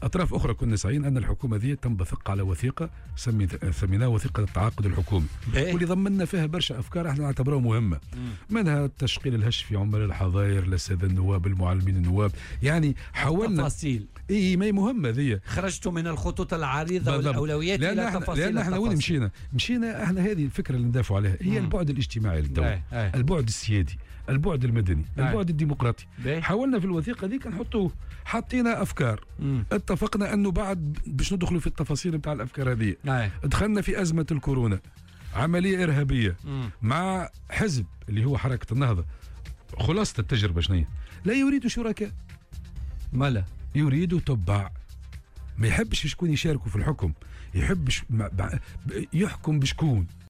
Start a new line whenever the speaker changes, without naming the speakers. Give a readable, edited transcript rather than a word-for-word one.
أطراف أخرى كنا سعيين أن الحكومة ذي تنبثق على وثيقة سميناها وثيقة التعاقد الحكومي، واللي ضمننا فيها برشا أفكار احنا نعتبرها مهمة، منها تشغيل الهش في عمال الحظاير، السادة النواب، المعلمين النواب، يعني حاولنا
تفاصيل.
ما هي مهمة ذي.
خرجتوا من الخطوط العريضة والأولويات إلى تفاصيل.
لأن احنا وين مشينا احنا هذه الفكرة اللي ندافعوا عليها هي البعد الاجتماعي للدولة، البعد السيادي، البعد المدني، البعد الديمقراطي. حاولنا في الوثيقة ذيك نحطوه، حطينا أفكار، اتفقنا أنه بعد باش ندخلوا في التفاصيل نتاع الأفكار هذه. دخلنا في أزمة الكورونا، عملية إرهابية مع حزب اللي هو حركة النهضة. خلاصة التجربة شنو لا يريد شركاء،
مالا
يريد تبع، ما يحبش شكون يشاركوا في الحكم، يحب يحكم بشكون.